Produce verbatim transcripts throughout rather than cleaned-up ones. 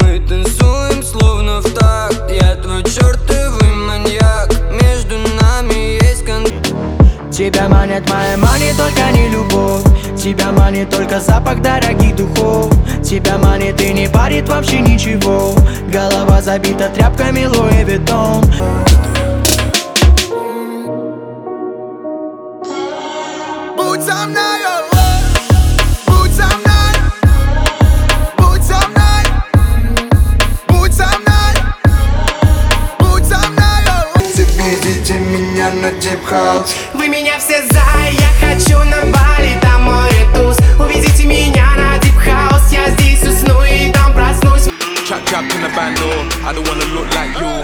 Мы танцуем словно в такт. Я твой чертовый маньяк. Между нами есть контакт. Тебя манит моя мани, только не любовь. Тебя манит только запах дорогих духов. Тебя манит и не парит вообще ничего. Голова забита тряпками Луи Виттон. Будь со мною, будь со мной, будь со мной, будь со мной, будь со мною. Заведите меня на Deep House. Вы меня все за, я хочу на Бали, там море туз. Увезите меня на Deep House, я здесь усну и там проснусь. Trap trap in the bando, I don't wanna look like you.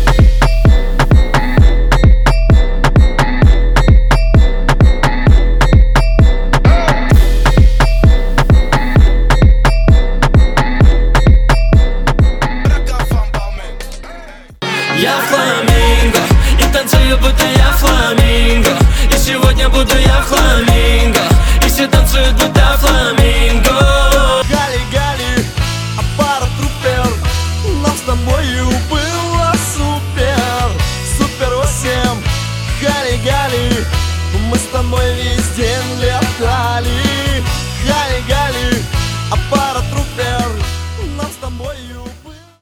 Я фламинго, и танцую, будто я фламинго. И сегодня буду я фламинго, и все танцуют, будто фламинго. Гали-гали, аппарат трупер. Нам с тобою было супер, супер восемь. Гали-гали, мы с тобой весь день лет.